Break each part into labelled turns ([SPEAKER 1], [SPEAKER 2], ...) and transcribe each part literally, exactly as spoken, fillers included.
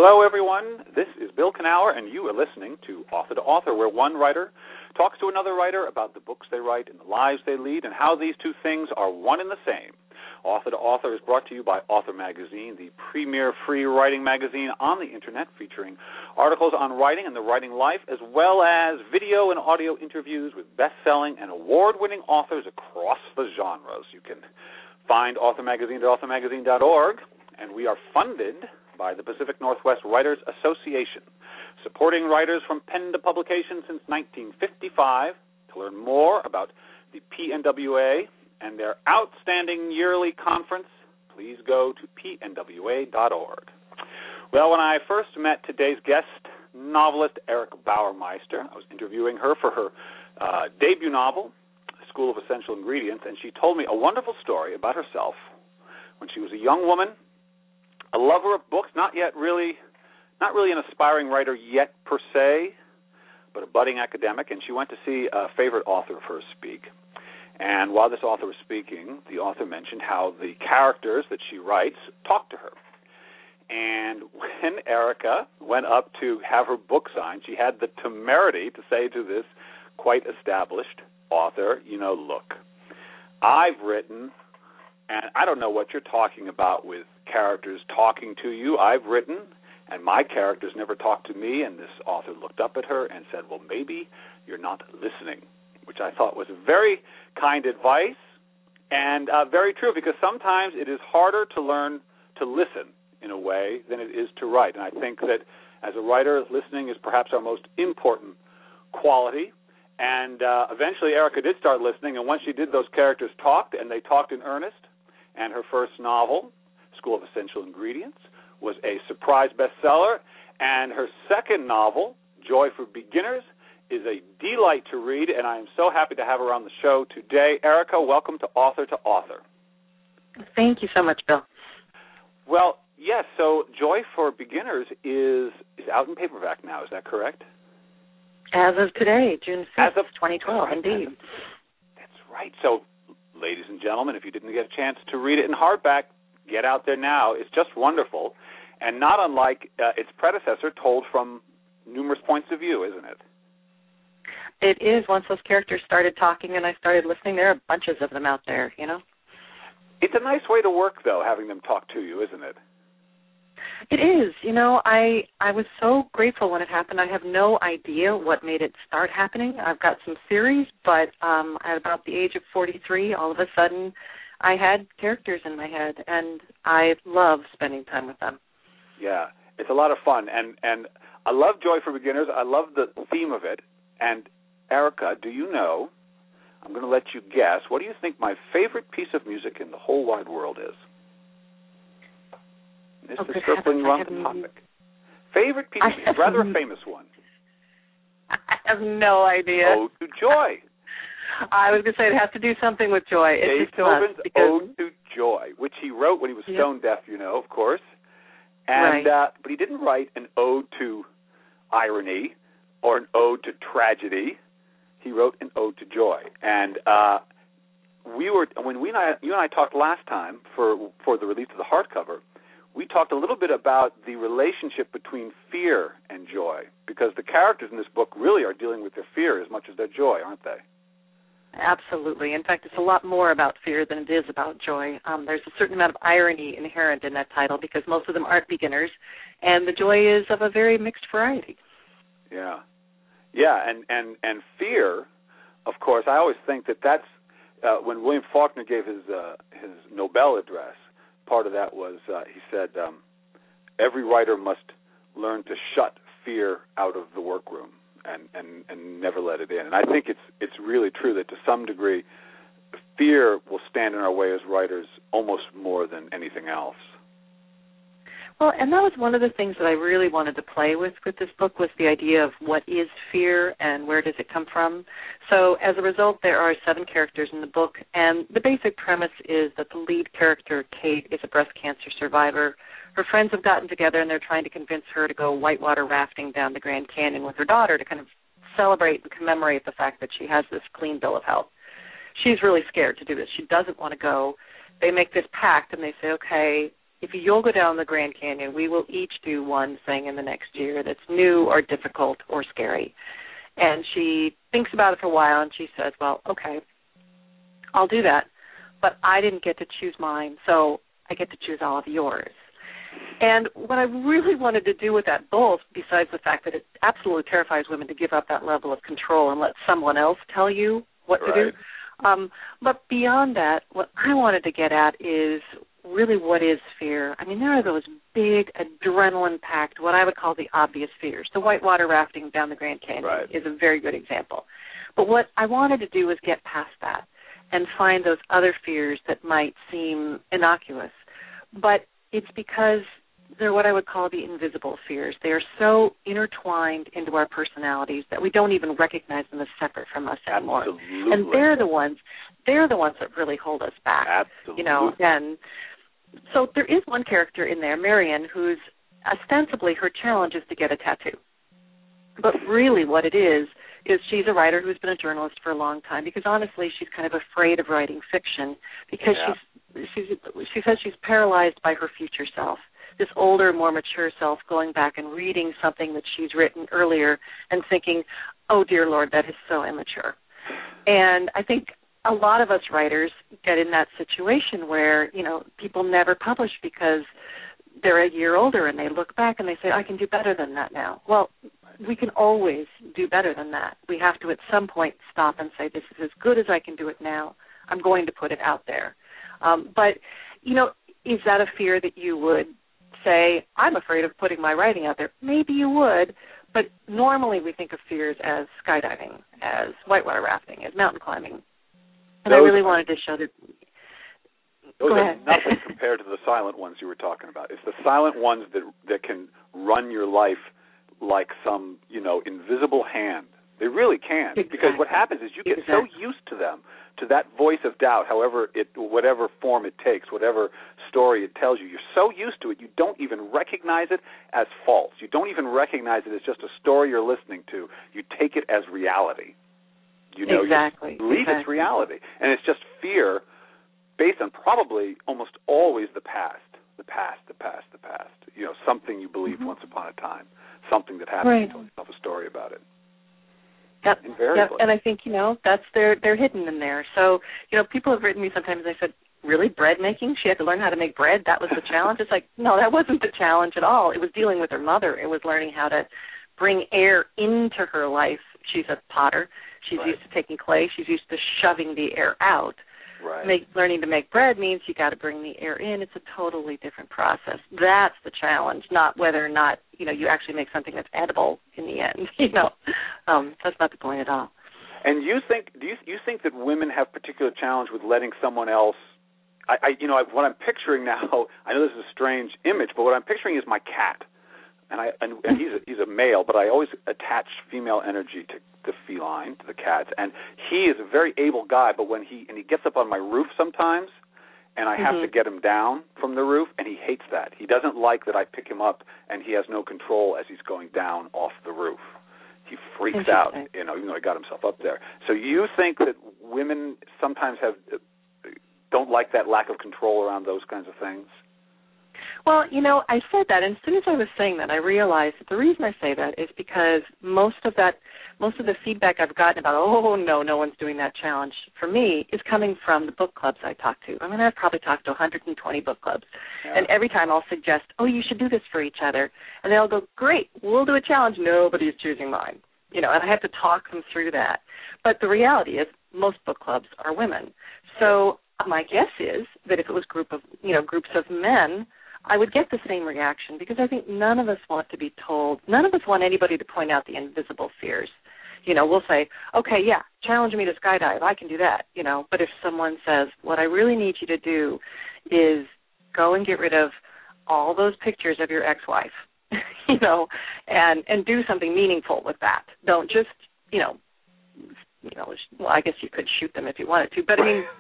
[SPEAKER 1] Hello, everyone. This is Bill Knauer, and you are listening to Author to Author, where one writer talks to another writer about the books they write and the lives they lead and how these two things are one and the same. Author to Author is brought to you by Author Magazine, the premier free writing magazine on the Internet, featuring articles on writing and the writing life, as well as video and audio interviews with best-selling and award-winning authors across the genres. You can find Author Magazine at author magazine dot org, and we are funded by the Pacific Northwest Writers Association, supporting writers from pen to publication since nineteen fifty-five. To learn more about the P N W A and their outstanding yearly conference, please go to P N W A dot org. Well, when I first met today's guest, novelist Erica Bauermeister, I was interviewing her for her uh, debut novel, School of Essential Ingredients, and she told me a wonderful story about herself when she was a young woman, a lover of books, not yet really, not really an aspiring writer yet per se, but a budding academic, and she went to see a favorite author of hers speak. And while this author was speaking, the author mentioned how the characters that she writes talk to her. And when Erica went up to have her book signed, she had the temerity to say to this quite established author, you know, look, I've written, and I don't know what you're talking about with characters talking to you. I've written, and my characters never talk to me. And this author looked up at her and said, well, maybe you're not listening, which I thought was very kind advice and uh, very true, because sometimes it is harder to learn to listen in a way than it is to write. And I think that as a writer, listening is perhaps our most important quality. And uh, eventually Erica did start listening, and once she did, those characters talked, and they talked in earnest. And her first novel, School of Essential Ingredients, was a surprise bestseller. And her second novel, Joy for Beginners, is a delight to read, and I am so happy to have her on the show today. Erica, welcome to Author to Author.
[SPEAKER 2] Thank you so much, Bill.
[SPEAKER 1] Well, yes, so Joy for Beginners is is out in paperback now, is that correct?
[SPEAKER 2] As of today, June fifth,
[SPEAKER 1] As of,
[SPEAKER 2] twenty twelve,
[SPEAKER 1] right,
[SPEAKER 2] indeed.
[SPEAKER 1] Of, that's right. So, ladies and gentlemen, if you didn't get a chance to read it in hardback, get out there now. It's just wonderful, and not unlike uh, its predecessor, told from numerous points of view, isn't it?
[SPEAKER 2] It is. Once those characters started talking and I started listening, there are bunches of them out there, you know?
[SPEAKER 1] It's a nice way to work, though, having them talk to you, isn't it?
[SPEAKER 2] It is. You know, I I was so grateful when it happened. I have no idea what made it start happening. I've got some theories, but um, at about the age of forty-three, all of a sudden, I had characters in my head, and I love spending time with them.
[SPEAKER 1] Yeah, it's a lot of fun, and, and I love Joy for Beginners. I love the theme of it, and Erica, do you know, I'm going to let you guess, what do you think my favorite piece of music in the whole wide world is? This
[SPEAKER 2] oh,
[SPEAKER 1] is circling around the topic. Favorite piece of music, rather a famous one.
[SPEAKER 2] I have no idea.
[SPEAKER 1] Ode to Joy.
[SPEAKER 2] I was going to say it has to do something with joy. It's
[SPEAKER 1] Beethoven's
[SPEAKER 2] just because...
[SPEAKER 1] Ode to Joy, which he wrote when he was
[SPEAKER 2] yep.
[SPEAKER 1] stone deaf, you know, of course. And
[SPEAKER 2] right.
[SPEAKER 1] uh, but he didn't write an ode to irony or an ode to tragedy. He wrote an ode to joy. And uh, we were when we and I, you and I talked last time for for the release of the hardcover, we talked a little bit about the relationship between fear and joy, because the characters in this book really are dealing with their fear as much as their joy, aren't they?
[SPEAKER 2] Absolutely. In fact, it's a lot more about fear than it is about joy. Um, there's a certain amount of irony inherent in that title, because most of them aren't beginners, and the joy is of a very mixed variety.
[SPEAKER 1] Yeah. Yeah, and, and, and fear, of course, I always think that that's, uh, when William Faulkner gave his uh, his Nobel address, part of that was, uh, he said, um, every writer must learn to shut fear out of the workroom and, and, and never let it in. And I think it's it's really true that to some degree, fear will stand in our way as writers almost more than anything else.
[SPEAKER 2] Well, and that was one of the things that I really wanted to play with with this book, was the idea of what is fear and where does it come from. So as a result, there are seven characters in the book, and the basic premise is that the lead character, Kate, is a breast cancer survivor. Her friends have gotten together, and they're trying to convince her to go whitewater rafting down the Grand Canyon with her daughter to kind of celebrate and commemorate the fact that she has this clean bill of health. She's really scared to do this. She doesn't want to go. They make this pact, and they say, okay, if you'll go down the Grand Canyon, we will each do one thing in the next year that's new or difficult or scary. And she thinks about it for a while, and she says, well, okay, I'll do that, but I didn't get to choose mine, so I get to choose all of yours. And what I really wanted to do with that goal, besides the fact that it absolutely terrifies women to give up that level of control and let someone else tell you what
[SPEAKER 1] right.
[SPEAKER 2] to do, um, but beyond that, what I wanted to get at is really what is fear. I mean, there are those big, adrenaline-packed, what I would call the obvious fears. The whitewater rafting down the Grand Canyon
[SPEAKER 1] right.
[SPEAKER 2] is a very good example. But what I wanted to do was get past that and find those other fears that might seem innocuous. But it's because they're what I would call the invisible fears. They are so intertwined into our personalities that we don't even recognize them as separate from us anymore.
[SPEAKER 1] Absolutely.
[SPEAKER 2] And they're the ones, they're the ones that really hold us back.
[SPEAKER 1] Absolutely.
[SPEAKER 2] You know, and so there is one character in there, Marion, who's ostensibly her challenge is to get a tattoo. But really what it is, is she's a writer who's been a journalist for a long time because honestly she's kind of afraid of writing fiction because yeah. she's, she's she says she's paralyzed by her future self, this older, more mature self going back and reading something that she's written earlier and thinking, oh, dear Lord, that is so immature. And I think a lot of us writers get in that situation where, you know, people never publish because they're a year older and they look back and they say, I can do better than that now. Well, we can always do better than that. We have to at some point stop and say, this is as good as I can do it now. I'm going to put it out there. Um, but, you know, is that a fear that you would say, I'm afraid of putting my writing out there? Maybe you would, but normally we think of fears as skydiving, as whitewater rafting, as mountain climbing. And those I really wanted to show that.
[SPEAKER 1] Those
[SPEAKER 2] Go
[SPEAKER 1] are
[SPEAKER 2] ahead.
[SPEAKER 1] nothing compared to the silent ones you were talking about. It's the silent ones that that can run your life like some, you know, invisible hand. They really can.
[SPEAKER 2] Exactly.
[SPEAKER 1] Because what happens is you get
[SPEAKER 2] exactly.
[SPEAKER 1] so used to them, to that voice of doubt, however it, whatever form it takes, whatever story it tells you, you're so used to it, you don't even recognize it as false. You don't even recognize it as just a story you're listening to. You take it as reality. You know,
[SPEAKER 2] exactly.
[SPEAKER 1] you believe
[SPEAKER 2] exactly.
[SPEAKER 1] it's reality. And it's just fear based on probably almost always the past, the past, the past, the past. You know, something you believed mm-hmm. once upon a time, something that happened,
[SPEAKER 2] right.
[SPEAKER 1] you told yourself a story about it.
[SPEAKER 2] Yep.
[SPEAKER 1] Invariably.
[SPEAKER 2] Yep. And I think, you know, that's they're they're hidden in there. So, you know, people have written me sometimes and they said, really, bread making? She had to learn how to make bread? That was the challenge? It's like, no, that wasn't the challenge at all. It was dealing with her mother. It was learning how to bring air into her life. She's a potter. She's
[SPEAKER 1] right.
[SPEAKER 2] used to taking clay. She's used to shoving the air out.
[SPEAKER 1] Right.
[SPEAKER 2] Make, learning to make bread means you got to bring the air in. It's a totally different process. That's the challenge, not whether or not, you know, you actually make something that's edible in the end. You know, um, that's not the point at all.
[SPEAKER 1] And you think, do you you think that women have particular challenge with letting someone else? I, I you know, I, what I'm picturing now. I know this is a strange image, but what I'm picturing is my cat. And I and, and he's a, he's a male, but I always attach female energy to the feline, to the cats. And he is a very able guy, but when he and he gets up on my roof sometimes, and I have
[SPEAKER 2] mm-hmm.
[SPEAKER 1] to get him down from the roof, and he hates that. He doesn't like that I pick him up, and he has no control as he's going down off the roof. He freaks out, you know, even though he got himself up there. So you think that women sometimes have don't like that lack of control around those kinds of things?
[SPEAKER 2] Well, you know, I said that, and as soon as I was saying that, I realized that the reason I say that is because most of that, most of the feedback I've gotten about, oh, no, no one's doing that challenge, for me, is coming from the book clubs I talk to. I mean, I've probably talked to one hundred twenty book clubs, yeah. and every time I'll suggest, oh, you should do this for each other, and they'll go, great, we'll do a challenge. Nobody's choosing mine. You know, and I have to talk them through that. But the reality is most book clubs are women. So my guess is that if it was group of, you know, groups of men, I would get the same reaction because I think none of us want to be told, none of us want anybody to point out the invisible fears. You know, we'll say, okay, yeah, challenge me to skydive, I can do that, you know. But if someone says, what I really need you to do is go and get rid of all those pictures of your ex-wife, you know, and, and do something meaningful with that. Don't just, you know, you know, well, I guess you could shoot them if you wanted to, but I mean,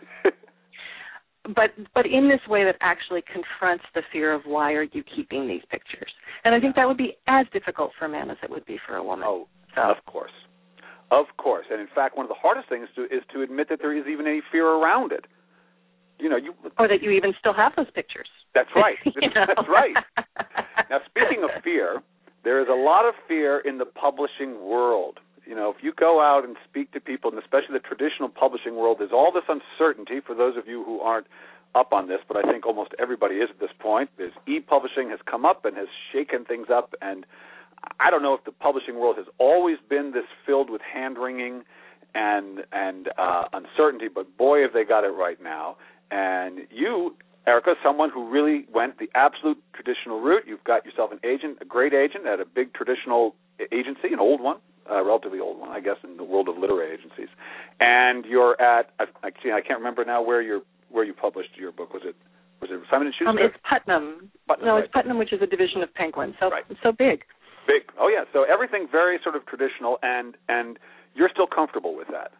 [SPEAKER 2] But but in this way that actually confronts the fear of why are you keeping these pictures. And I think that would be as difficult for a man as it would be for a woman.
[SPEAKER 1] Oh,
[SPEAKER 2] so.
[SPEAKER 1] Of course. Of course. And in fact, one of the hardest things to, is to admit that there is even any fear around it. You know, you
[SPEAKER 2] or that you even still have those pictures.
[SPEAKER 1] That's right.
[SPEAKER 2] You know?
[SPEAKER 1] That's right. Now, speaking of fear, there is a lot of fear in the publishing world. You know, if you go out and speak to people, and especially the traditional publishing world, there's all this uncertainty for those of you who aren't up on this, but I think almost everybody is at this point. There's e-publishing has come up and has shaken things up, and I don't know if the publishing world has always been this filled with hand-wringing and and uh, uncertainty, but boy, have they got it right now. And you, Erica, someone who really went the absolute traditional route. You've got yourself an agent, a great agent at a big traditional agency, an old one, a relatively old one, I guess, in the world of literary agencies. And you're at, I, I can't remember now where you're where you published your book. Was it was it Simon and Schuster?
[SPEAKER 2] Um, it's Putnam.
[SPEAKER 1] Putnam.
[SPEAKER 2] No,
[SPEAKER 1] Right.
[SPEAKER 2] it's Putnam, which is a division of Penguin. So
[SPEAKER 1] Right.
[SPEAKER 2] so big.
[SPEAKER 1] Big. Oh yeah. So everything very sort of traditional, and and you're still comfortable with that.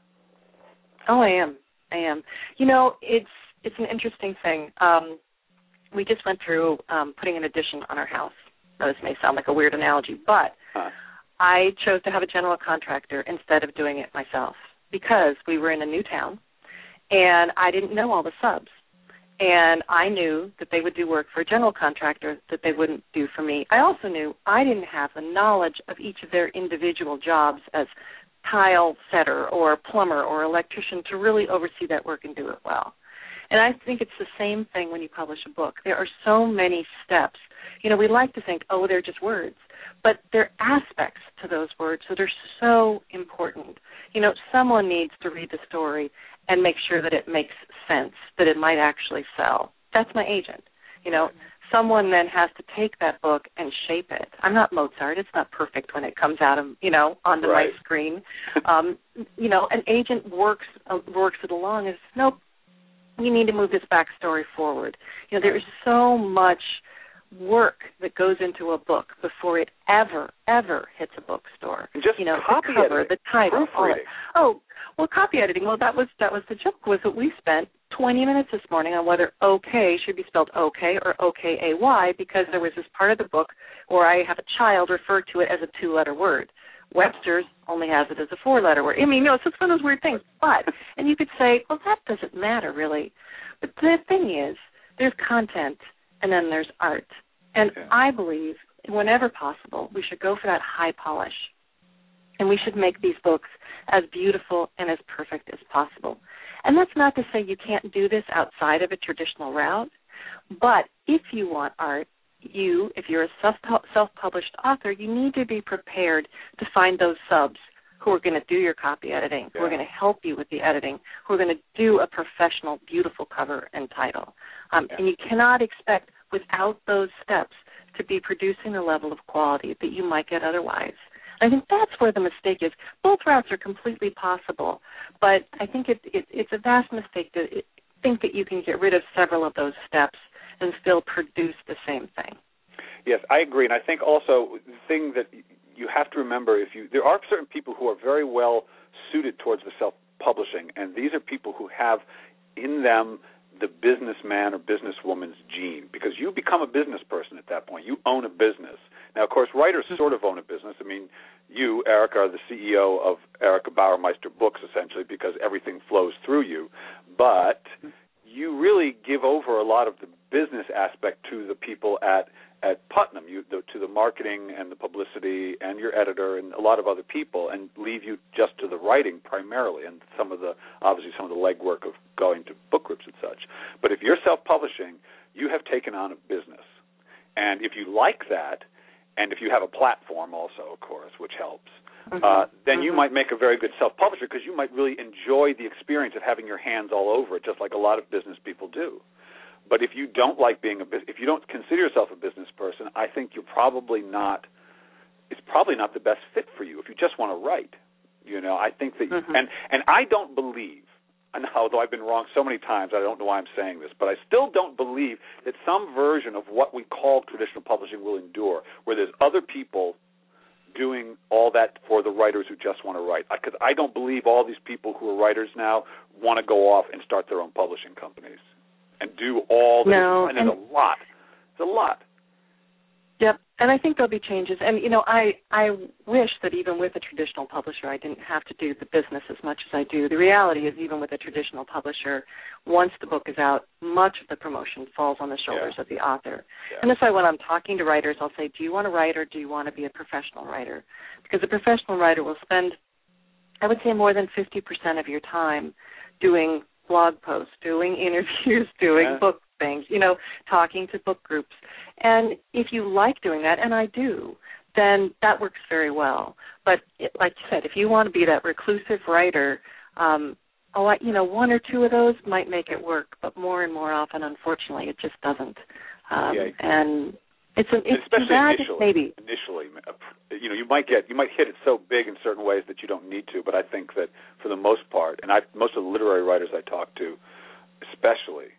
[SPEAKER 2] Oh, I am. I am. You know, it's it's an interesting thing. Um, we just went through um, putting an addition on our house. Now, this may sound like a weird analogy, but
[SPEAKER 1] Huh.
[SPEAKER 2] I chose to have a general contractor instead of doing it myself because we were in a new town, and I didn't know all the subs. And I knew that they would do work for a general contractor that they wouldn't do for me. I also knew I didn't have the knowledge of each of their individual jobs as tile setter or plumber or electrician to really oversee that work and do it well. And I think it's the same thing when you publish a book. There are so many steps. You know, we like to think, oh, they're just words. But there are aspects to those words that are so important. You know, someone needs to read the story and make sure that it makes sense, that it might actually sell. That's my agent. You know, someone then has to take that book and shape it. I'm not Mozart. It's not perfect when it comes out of, you know, onto
[SPEAKER 1] right.
[SPEAKER 2] my screen. Um, you know, an agent works uh, works it along and says, nope, you need to move this backstory forward. You know, there is so much work that goes into a book before it ever, ever hits a bookstore.
[SPEAKER 1] And just
[SPEAKER 2] you know,
[SPEAKER 1] copy
[SPEAKER 2] the cover,
[SPEAKER 1] editing,
[SPEAKER 2] the title, all
[SPEAKER 1] proofreading.
[SPEAKER 2] that. Oh, well, copy editing. Well, that was that was the joke. Was that we spent twenty minutes this morning on whether "okay" should be spelled "okay" or "O K A Y" because there was this part of the book where I have a child refer to it as a two-letter word. Webster's only has it as a four-letter word. I mean, you know, so it's one of those weird things. But and you could say, well, that doesn't matter really. But the thing is, there's content and then there's art. And
[SPEAKER 1] yeah.
[SPEAKER 2] I believe, whenever possible, we should go for that high polish. And we should make these books as beautiful and as perfect as possible. And that's not to say you can't do this outside of a traditional route, but if you want art, you, if you're a self- self-published author, you need to be prepared to find those subs who are going to do your copy editing,
[SPEAKER 1] yeah.
[SPEAKER 2] who are going to help you with the editing, who are going to do a professional, beautiful cover and title. Um,
[SPEAKER 1] yeah.
[SPEAKER 2] And you cannot expect, without those steps, to be producing the level of quality that you might get otherwise. I think that's where the mistake is. Both routes are completely possible, but I think it, it, it's a vast mistake to think that you can get rid of several of those steps and still produce the same thing.
[SPEAKER 1] Yes, I agree, and I think also the thing that you have to remember, if you there are certain people who are very well suited towards the self-publishing, and these are people who have in them the businessman or businesswoman's gene, because you become a business person at that point. You own a business. Now, of course, writers sort of own a business. I mean, you, Erica, are the C E O of Erica Bauermeister Books, essentially, because everything flows through you. But you really give over a lot of the business aspect to the people at at Putnam, you, the, to the marketing and the publicity and your editor and a lot of other people, and leave you just to the writing primarily and some of the, obviously some of the legwork of going to book groups and such. But if you're self-publishing, you have taken on a business. And if you like that, and if you have a platform also, of course, which helps, mm-hmm. uh, then mm-hmm. you might make a very good self-publisher because you might really enjoy the experience of having your hands all over it, just like a lot of business people do. But if you don't like being a if you don't consider yourself a business person, I think you're probably not. It's probably not the best fit for you if you just want to write. You know, I think that,
[SPEAKER 2] mm-hmm.
[SPEAKER 1] and and I don't believe, and although I've been wrong so many times, I don't know why I'm saying this, but I still don't believe that some version of what we call traditional publishing will endure, where there's other people doing all that for the writers who just want to write. Because I don't believe all these people who are writers now want to go off and start their own publishing companies and do all this.
[SPEAKER 2] No,
[SPEAKER 1] and there's
[SPEAKER 2] and
[SPEAKER 1] a lot. It's a lot.
[SPEAKER 2] Yep, And I think there'll be changes. And, you know, I, I wish that even with a traditional publisher, I didn't have to do the business as much as I do. The reality is even with a traditional publisher, once the book is out, much of the promotion falls on the shoulders
[SPEAKER 1] yeah.
[SPEAKER 2] of the author.
[SPEAKER 1] Yeah.
[SPEAKER 2] And that's why when I'm talking to writers, I'll say, do you want to write or do you want to be a professional writer? Because a professional writer will spend, I would say, more than fifty percent of your time doing blog posts, doing interviews, doing
[SPEAKER 1] yeah.
[SPEAKER 2] book things, you know, talking to book groups. And if you like doing that, and I do, then that works very well. But it, like you said, if you want to be that reclusive writer, um, oh, I, you know, one or two of those might make it work, but more and more often, unfortunately, it just doesn't. Um,
[SPEAKER 1] yeah.
[SPEAKER 2] And it's, an, it's
[SPEAKER 1] especially
[SPEAKER 2] too bad,
[SPEAKER 1] initially,
[SPEAKER 2] maybe.
[SPEAKER 1] Initially, you know, you might get you might hit it so big in certain ways that you don't need to. But I think that for the most part, and I most of the literary writers I talk to, especially.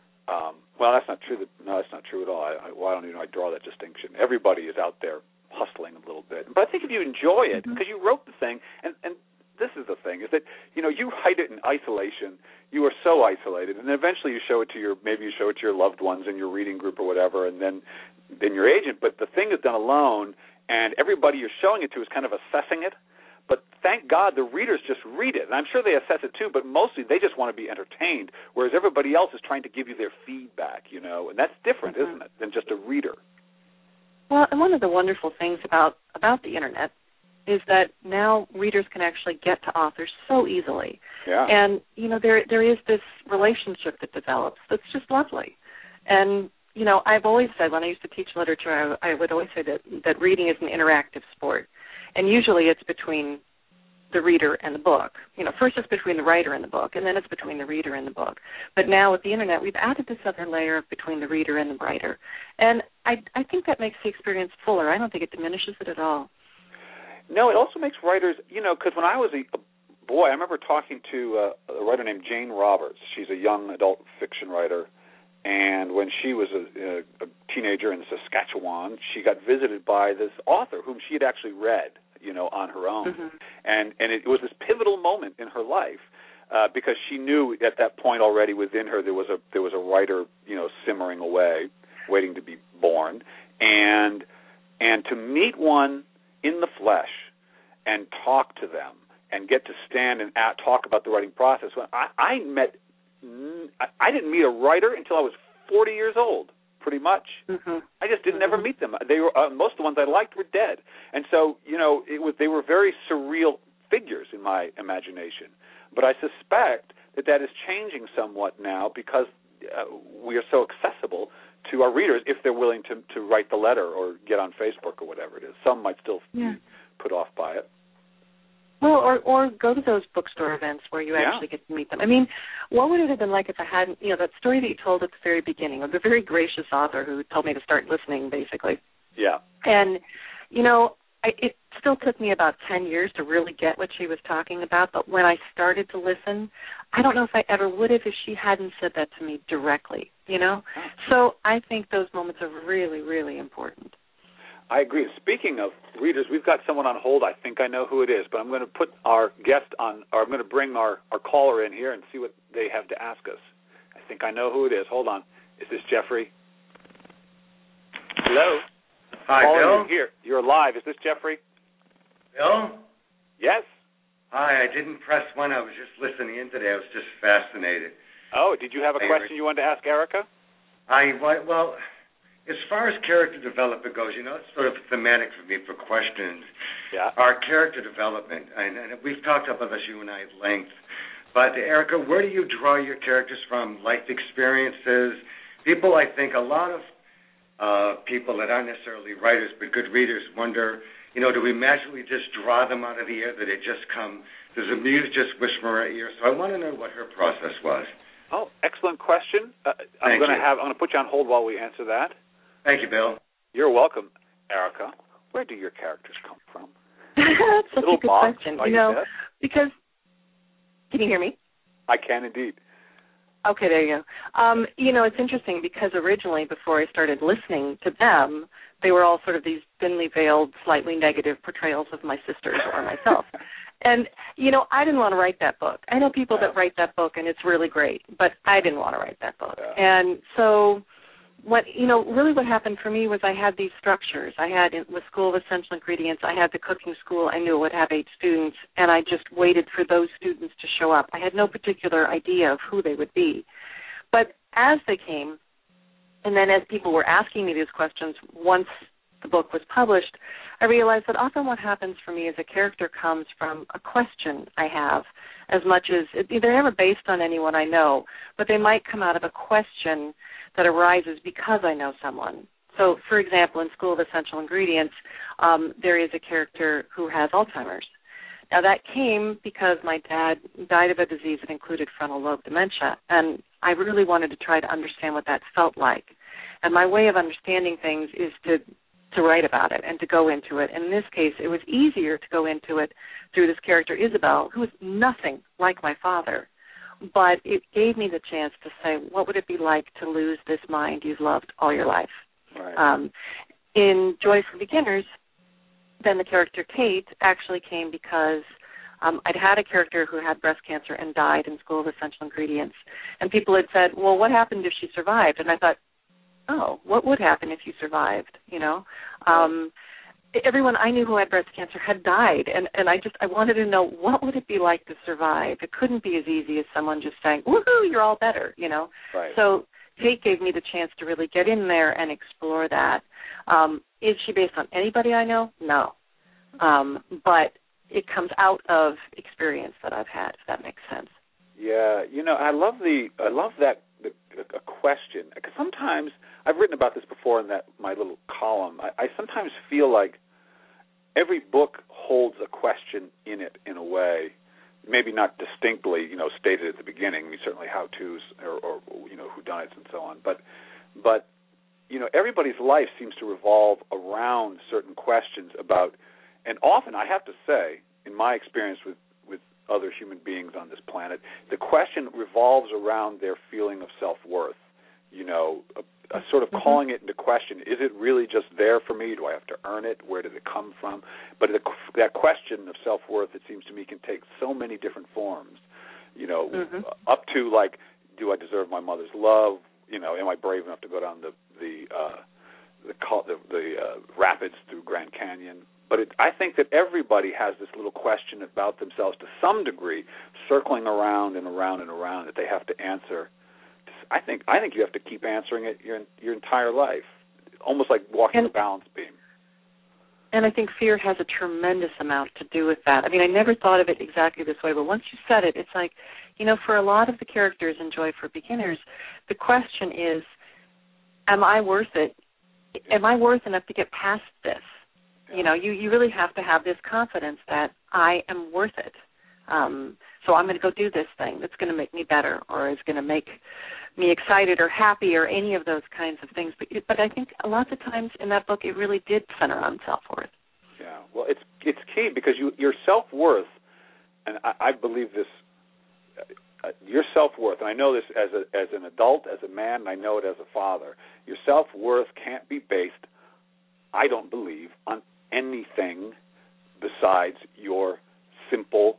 [SPEAKER 1] Um, well, that's not true. That, no, that's not true at all. I, I, well, I don't even know I draw that distinction. Everybody is out there hustling a little bit. But I think if you enjoy it, because mm-hmm. you wrote the thing, and, and this is the thing, is that, you know, you write it in isolation. You are so isolated. And then eventually you show it to your, maybe you show it to your loved ones in your reading group or whatever, and then, then your agent. But the thing is done alone, and everybody you're showing it to is kind of assessing it. But thank God the readers just read it. And I'm sure they assess it too, but mostly they just want to be entertained, whereas everybody else is trying to give you their feedback, you know, and that's different, mm-hmm. isn't it, than just a reader.
[SPEAKER 2] Well, and one of the wonderful things about, about the Internet is that now readers can actually get to authors so easily.
[SPEAKER 1] Yeah.
[SPEAKER 2] And, you know, there there is this relationship that develops that's just lovely. And, you know, I've always said, when I used to teach literature, I, I would always say that, that reading is an interactive sport. And usually it's between the reader and the book. You know, first it's between the writer and the book, and then it's between the reader and the book. But now with the Internet, we've added this other layer of between the reader and the writer. And I, I think that makes the experience fuller. I don't think it diminishes it at all.
[SPEAKER 1] No, it also makes writers, you know, because when I was a, a boy, I remember talking to uh, a writer named Jane Roberts. She's a young adult fiction writer. And when she was a, a teenager in Saskatchewan, she got visited by this author whom she had actually read, you know, on her own. Mm-hmm. And and it was this pivotal moment in her life uh, because she knew at that point already within her there was a there was a writer, you know, simmering away, waiting to be born. And and to meet one in the flesh and talk to them and get to stand and at, talk about the writing process. When I, I met. I didn't meet a writer until I was forty years old, pretty much. Mm-hmm. I just didn't mm-hmm. ever meet them. They were uh, most of the ones I liked were dead, and so you know it was. They were very surreal figures in my imagination. But I suspect that that is changing somewhat now because uh, we are so accessible to our readers if they're willing to to write the letter or get on Facebook or whatever it is. Some might still yeah. be put off by it.
[SPEAKER 2] Well, or or go to those bookstore events where you actually
[SPEAKER 1] yeah.
[SPEAKER 2] get to meet them. I mean, what would it have been like if I hadn't, you know, that story that you told at the very beginning of the very gracious author who told me to start listening, basically.
[SPEAKER 1] Yeah.
[SPEAKER 2] And, you know, I, it still took me about ten years to really get what she was talking about, but when I started to listen, I don't know if I ever would have if she hadn't said that to me directly, you know? So I think those moments are really, really important.
[SPEAKER 1] I agree. Speaking of readers, we've got someone on hold. I think I know who it is, but I'm going to put our guest on, or I'm going to bring our, our caller in here and see what they have to ask us. I think I know who it is. Hold on. Is this Jeffrey? Hello?
[SPEAKER 3] Hi,
[SPEAKER 1] caller,
[SPEAKER 3] Bill.
[SPEAKER 1] You're here. You're live. Is this Jeffrey?
[SPEAKER 3] Bill?
[SPEAKER 1] Yes.
[SPEAKER 3] Hi, I didn't press one. I was just listening in today. I was just fascinated.
[SPEAKER 1] Oh, did you have a question you wanted to ask Erica?
[SPEAKER 3] I, well... As far as character development goes, you know, it's sort of thematic for me for questions.
[SPEAKER 1] Yeah.
[SPEAKER 3] Our character development, and, and we've talked about this, you and I, at length. But, Erica, where do you draw your characters from? Life experiences? People, I think, a lot of uh, people that aren't necessarily writers but good readers wonder, you know, do we magically just draw them out of the air? Do they just come? Does the muse just whisper our ear? So I want to know what her process was.
[SPEAKER 1] Oh, excellent question. Uh, I'm going to have I'm going to put you on hold while we answer that.
[SPEAKER 3] Thank you, Bill.
[SPEAKER 1] You're welcome, Erica. Where do your characters come from?
[SPEAKER 2] That's such a, a good
[SPEAKER 1] box,
[SPEAKER 2] question. You know,
[SPEAKER 1] desk?
[SPEAKER 2] because can you hear me?
[SPEAKER 1] I can indeed.
[SPEAKER 2] Okay, there you go. Um, you know, it's interesting because originally, before I started listening to them, they were all sort of these thinly veiled, slightly negative portrayals of my sisters or myself. And, you know, I didn't want to write that book. I know people
[SPEAKER 1] yeah.
[SPEAKER 2] that write that book, and it's really great, but I didn't want to write that book.
[SPEAKER 1] Yeah.
[SPEAKER 2] And so what you know, really what happened for me was I had these structures. I had in, with School of Essential Ingredients, I had the cooking school. I knew it would have eight students, and I just waited for those students to show up. I had no particular idea of who they would be. But as they came, and then as people were asking me these questions, once the book was published, I realized that often what happens for me is a character comes from a question I have, as much as they're never based on anyone I know, but they might come out of a question that arises because I know someone. So, for example, in School of Essential Ingredients, um, there is a character who has Alzheimer's. Now, that came because my dad died of a disease that included frontal lobe dementia, and I really wanted to try to understand what that felt like. And my way of understanding things is to to write about it and to go into it. And in this case, it was easier to go into it through this character, Isabel, who is nothing like my father. But it gave me the chance to say, what would it be like to lose this mind you've loved all your life?
[SPEAKER 1] Right.
[SPEAKER 2] Um, in Joy for Beginners, then the character Kate actually came because um, I'd had a character who had breast cancer and died in School of Essential Ingredients. And people had said, well, what happened if she survived? And I thought, oh, what would happen if you survived, you know? Um, everyone I knew who had breast cancer had died, and, and I just, I wanted to know, what would it be like to survive? It couldn't be as easy as someone just saying, woohoo, you're all better, you know?
[SPEAKER 1] Right.
[SPEAKER 2] So Kate gave me the chance to really get in there and explore that. Um, is she based on anybody I know? No. Um, but it comes out of experience that I've had, if that makes sense.
[SPEAKER 1] Yeah, you know, I love the, I love that, the, a question, because sometimes, I've written about this before in that my little column, I, I sometimes feel like every book holds a question in it in a way, maybe not distinctly, you know, stated at the beginning. I mean, certainly how-tos or, or you know, whodunits and so on. But, but, you know, everybody's life seems to revolve around certain questions about, and often I have to say, in my experience with, with other human beings on this planet, the question revolves around their feeling of self-worth. You know, a, a sort of calling mm-hmm. it into question. Is it really just there for me? Do I have to earn it? Where did it come from? But the, that question of self-worth, it seems to me, can take so many different forms. You know, mm-hmm. up to like, do I deserve my mother's love? You know, am I brave enough to go down the the uh, the, the, the uh, rapids through Grand Canyon? But it, I think that everybody has this little question about themselves to some degree, circling around and around and around that they have to answer. I think I think you have to keep answering it your your entire life, almost like walking
[SPEAKER 2] and,
[SPEAKER 1] the balance beam.
[SPEAKER 2] And I think fear has a tremendous amount to do with that. I mean, I never thought of it exactly this way, but once you said it, it's like, you know, for a lot of the characters in Joy for Beginners, the question is, am I worth it? Am I worth enough to get past this? Yeah. You know, you, you really have to have this confidence that I am worth it. Um, so I'm going to go do this thing that's going to make me better or is going to make me excited or happy or any of those kinds of things. But but I think a lot of times in that book it really did center on self-worth.
[SPEAKER 1] Yeah, well, it's it's key because you your self-worth, and I, I believe this, uh, your self-worth, and I know this as a, as an adult, as a man, and I know it as a father, your self-worth can't be based, I don't believe, on anything besides your simple,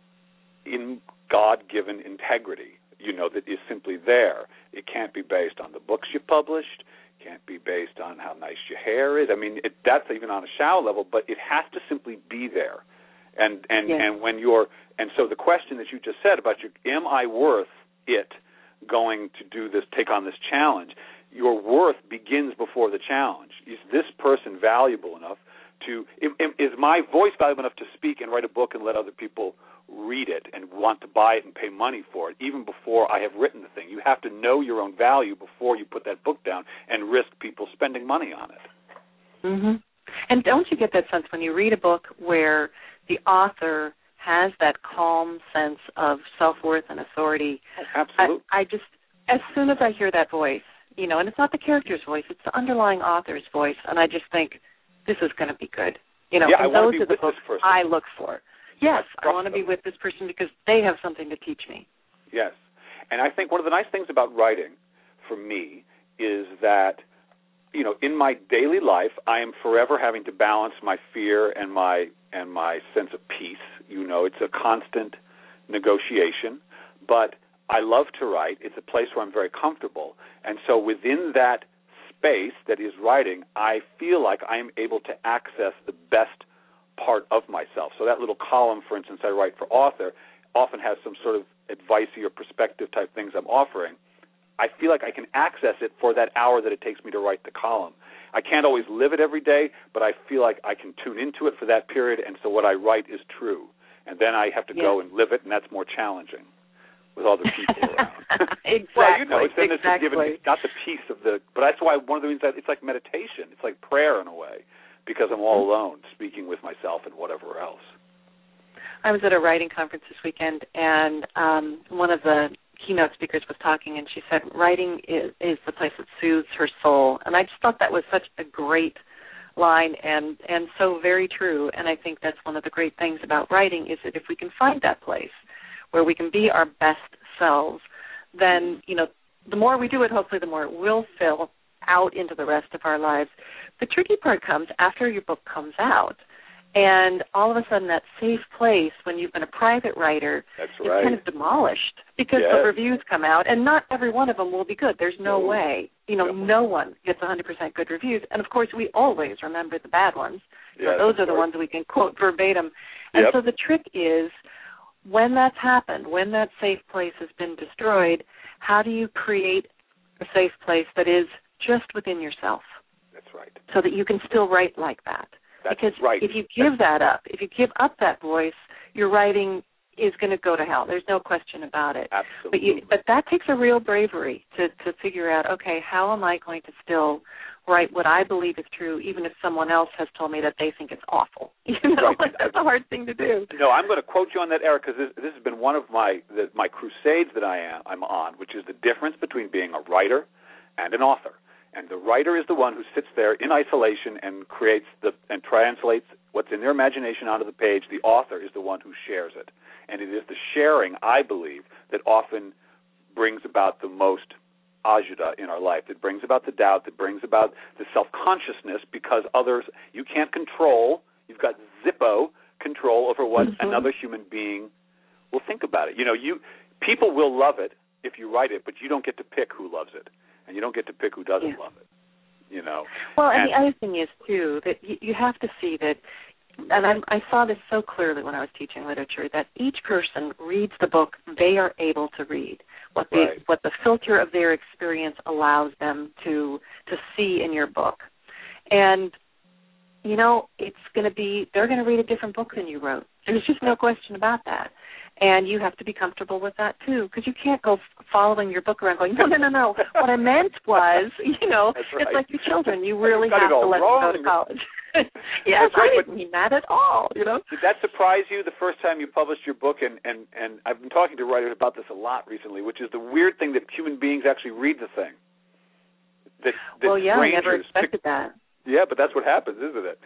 [SPEAKER 1] in God-given integrity, you know, that is simply there. It can't be based on the books you published. Can't be based on how nice your hair is. I mean, it, that's even on a shallow level, but it has to simply be there. And and,
[SPEAKER 2] yes.
[SPEAKER 1] and when you're and so the question that you just said about your, am I worth it going to do this, take on this challenge? Your worth begins before the challenge. Is this person valuable enough to? Is my voice valuable enough to speak and write a book and let other people read it and want to buy it and pay money for it, even before I have written the thing? You have to know your own value before you put that book down and risk people spending money on it.
[SPEAKER 2] Mm-hmm. And don't you get that sense when you read a book where the author has that calm sense of self-worth and authority?
[SPEAKER 1] Oh, absolutely.
[SPEAKER 2] I, I just, as soon as I hear that voice, you know, and it's not the character's voice, it's the underlying author's voice, and I just think, this is going to be good. You know,
[SPEAKER 1] yeah,
[SPEAKER 2] and
[SPEAKER 1] I
[SPEAKER 2] those
[SPEAKER 1] be
[SPEAKER 2] are the books I look for. Yes, I want to be with this person because they have something to teach me.
[SPEAKER 1] Yes. And I think one of the nice things about writing for me is that, you know, in my daily life, I am forever having to balance my fear and my and my sense of peace. You know, it's a constant negotiation. But I love to write. It's a place where I'm very comfortable. And so within that space that is writing, I feel like I am able to access the best part of myself. So that little column, for instance, I write for author, often has some sort of advice-y or perspective type things I'm offering. I feel like I can access it for that hour that it takes me to write the column. I can't always live it every day, but I feel like I can tune into it for that period, and so what I write is true. And then I have to yeah. go and live it, and that's more challenging with other people around.
[SPEAKER 2] Exactly.
[SPEAKER 1] Well, you know, it's then
[SPEAKER 2] exactly.
[SPEAKER 1] it's given, it's got the piece of the, but that's why one of the reasons that it's like meditation. It's like prayer in a way, because I'm all alone, speaking with myself and whatever else.
[SPEAKER 2] I was at a writing conference this weekend, and um, one of the keynote speakers was talking, and she said writing is, is the place that soothes her soul. And I just thought that was such a great line and, and so very true. And I think that's one of the great things about writing is that if we can find that place where we can be our best selves, then, you know, the more we do it, hopefully the more it will fill out into the rest of our lives. The tricky part comes after your book comes out. And all of a sudden, that safe place, when you've been a private writer,
[SPEAKER 1] That's
[SPEAKER 2] is
[SPEAKER 1] right.
[SPEAKER 2] kind of demolished because
[SPEAKER 1] yes.
[SPEAKER 2] the reviews come out, and not every one of them will be good. There's no,
[SPEAKER 1] no.
[SPEAKER 2] way. You know,
[SPEAKER 1] no.
[SPEAKER 2] no one gets one hundred percent good reviews. And, of course, we always remember the bad ones.
[SPEAKER 1] Yes,
[SPEAKER 2] so those are
[SPEAKER 1] course.
[SPEAKER 2] the ones we can quote verbatim. And
[SPEAKER 1] yep.
[SPEAKER 2] so the trick is, when that's happened, when that safe place has been destroyed, how do you create a safe place that is just within yourself?
[SPEAKER 1] That's right.
[SPEAKER 2] So that you can still write like that.
[SPEAKER 1] That's
[SPEAKER 2] because
[SPEAKER 1] right.
[SPEAKER 2] if you give that up, if you give up that voice, your writing is going to go to hell. There's no question about it.
[SPEAKER 1] Absolutely.
[SPEAKER 2] But, you, but that takes a real bravery to, to figure out, okay, how am I going to still write what I believe is true, even if someone else has told me that they think it's awful? You know,
[SPEAKER 1] right.
[SPEAKER 2] that's a hard thing to do.
[SPEAKER 1] No, I'm going to quote you on that, Eric, because this, this has been one of my the, my crusades that I am I'm on, which is the difference between being a writer and an author. And the writer is the one who sits there in isolation and creates the and translates what's in their imagination onto the page. The author is the one who shares it. And it is the sharing, I believe, that often brings about the most agita in our life, that brings about the doubt, that brings about the self-consciousness, because others, you can't control, you've got Zippo control over what mm-hmm. another human being will think about it. You know, you people will love it if you write it, but you don't get to pick who loves it. And you don't get to pick who doesn't
[SPEAKER 2] yeah.
[SPEAKER 1] love it, you know.
[SPEAKER 2] Well, and,
[SPEAKER 1] and
[SPEAKER 2] the other thing is, too, that you, you have to see that, and I, I saw this so clearly when I was teaching literature, that each person reads the book they are able to read, what the,
[SPEAKER 1] right.
[SPEAKER 2] what the filter of their experience allows them to to see in your book. And, you know, it's going to be, they're going to read a different book than you wrote. There's just no question about that. And you have to be comfortable with that, too, because you can't go following your book around going, no, no, no, no. What I meant was, you know,
[SPEAKER 1] That's right.
[SPEAKER 2] It's like your children. You really
[SPEAKER 1] have
[SPEAKER 2] to let
[SPEAKER 1] wrong.
[SPEAKER 2] them go to college. Yes,
[SPEAKER 1] right,
[SPEAKER 2] I didn't mean that at all, you know.
[SPEAKER 1] Did that surprise you the first time you published your book? And, and, and I've been talking to writers about this a lot recently, which is the weird thing that human beings actually read the thing. That, that
[SPEAKER 2] well, yeah, I never
[SPEAKER 1] strangers
[SPEAKER 2] expected
[SPEAKER 1] pick,
[SPEAKER 2] that.
[SPEAKER 1] Yeah, but that's what happens, isn't it?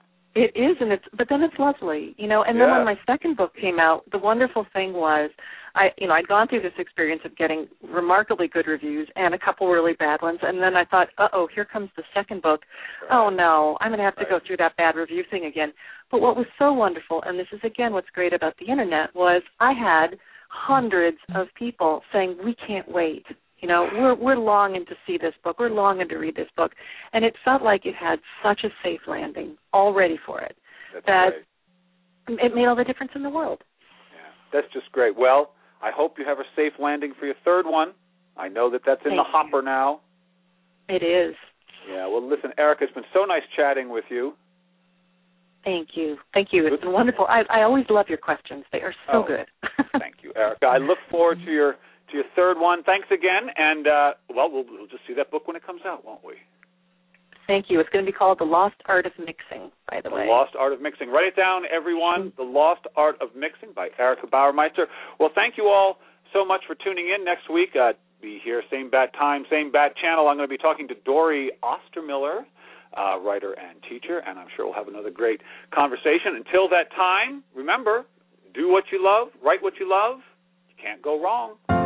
[SPEAKER 2] It is, and it's but then it's lovely, you know. And
[SPEAKER 1] yeah.
[SPEAKER 2] then when my second book came out, the wonderful thing was, I, you know, I'd gone through this experience of getting remarkably good reviews and a couple really bad ones, and then I thought, uh oh, here comes the second book.
[SPEAKER 1] Right.
[SPEAKER 2] Oh no, I'm going to have to
[SPEAKER 1] right.
[SPEAKER 2] go through that bad review thing again. But what was so wonderful, and this is again what's great about the internet, was I had hundreds of people saying, we can't wait. You know, we're we're longing to see this book. We're longing to read this book. And it felt like it had such a safe landing all ready for it.
[SPEAKER 1] That's
[SPEAKER 2] that
[SPEAKER 1] great.
[SPEAKER 2] It made all the difference in the world.
[SPEAKER 1] Yeah, that's just great. Well, I hope you have a safe landing for your third one. I know that that's in
[SPEAKER 2] Thank
[SPEAKER 1] the hopper
[SPEAKER 2] you.
[SPEAKER 1] now.
[SPEAKER 2] It is.
[SPEAKER 1] Yeah, well, listen, Erica, it's been so nice chatting with you.
[SPEAKER 2] Thank you. Thank you. It's been wonderful. I, I always love your questions. They are so
[SPEAKER 1] oh,
[SPEAKER 2] good.
[SPEAKER 1] Thank you, Erica. I look forward to your to your third one. Thanks again, and, uh, well, well, we'll just see that book when it comes out, won't we?
[SPEAKER 2] Thank you. It's going to be called The Lost Art of Mixing, by the,
[SPEAKER 1] the
[SPEAKER 2] way.
[SPEAKER 1] The Lost Art of Mixing. Write it down, everyone. The Lost Art of Mixing by Erica Bauermeister. Well, thank you all so much for tuning in. Next week, uh, be here, same bat time, same bat channel. I'm going to be talking to Dory Ostermiller, uh, writer and teacher, and I'm sure we'll have another great conversation. Until that time, remember, do what you love, write what you love. You can't go wrong.